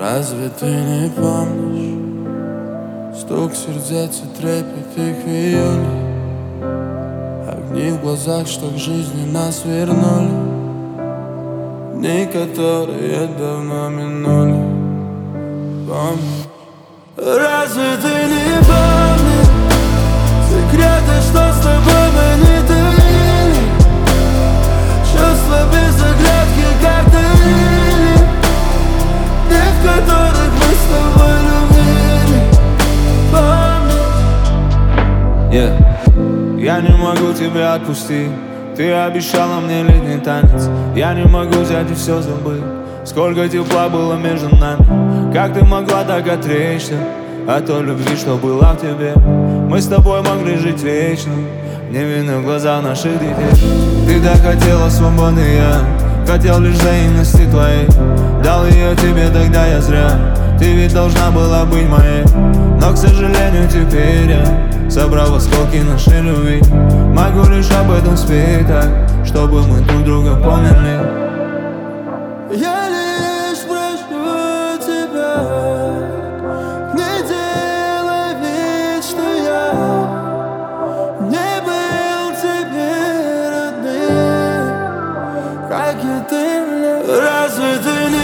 Разве ты не помнишь стук сердец и трепет их в июле, огни в глазах, что к жизни нас вернули, дни, которые давно минули. Помнишь? Разве ты не помнишь секреты, что с тобой мы не делили, чувства без оглядки, как дарили, дни, в которых мы с тобой любили. Помнишь? Я не могу тебя отпустить. Ты обещала мне летний танец. Я не могу взять и все забыть. Сколько тепла было между нами. Как ты могла так отречься от той любви, что была в тебе? Мы с тобой могли жить вечно, невинны в глаза наших детей. Ты так хотела свободы, я хотел лишь взаимности твоей. Дал ее тебе, тогда я зря. Ты ведь должна была быть моей. Но, к сожалению, теперь я собрал осколки нашей любви. Могу лишь об этом спеть так, чтобы мы друг друга помнили. Я лишь прошу тебя, не делай вид, что я не был тебе родным, как и ты мне. Разве ты не